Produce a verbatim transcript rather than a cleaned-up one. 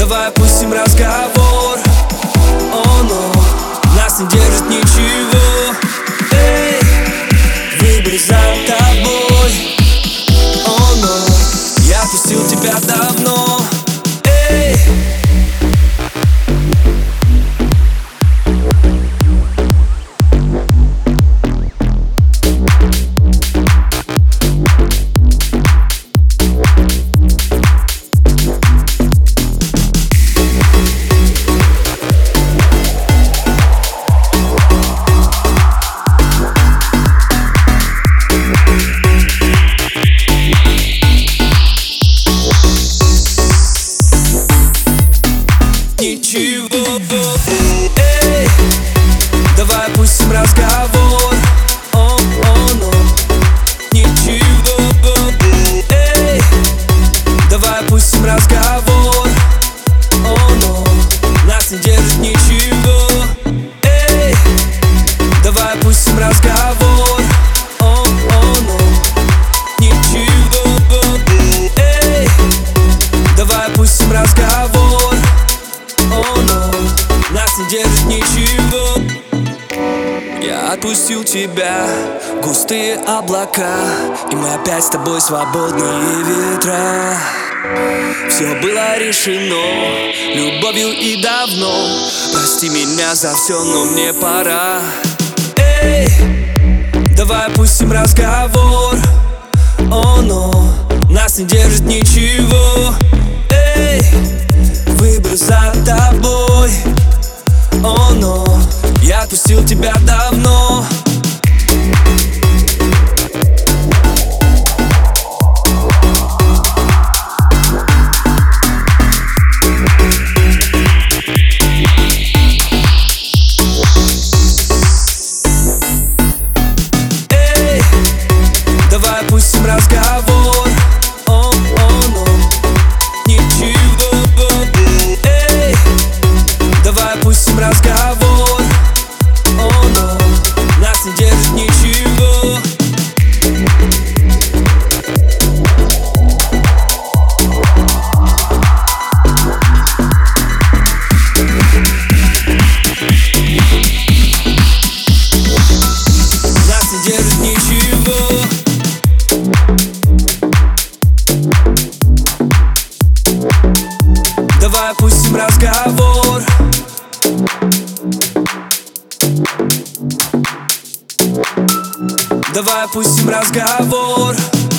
Давай опустим разговор. О, но нас не держит ничего. Эй, выбор за тобой. О, но я отпустил тебя давно. Эй, ничего. Эй, давай опустим разговор. О, о, но ничего. Эй, давай опустим разговор. О, но нас не держит ничего. Эй, давай опустим разговор. О, о, но ничего. Эй, давай опустим разговор. О, но нас не держит ничего. Я отпустил тебя, густые облака, и мы опять с тобой свободные ветра. Все было решено любовью и давно. Прости меня за все, но мне пора. Эй, давай опустим разговор. О, но нас не держит ничего. Эй, выбор за тобой. О, но я отпустил тебя давно. Эй, давай опустим разговор. О, о, но ничего. Эй, давай опустим разговор. О, но нас не держит ничего. Нас не держит ничего. Давай опустим разговор. Давай опустим разговор.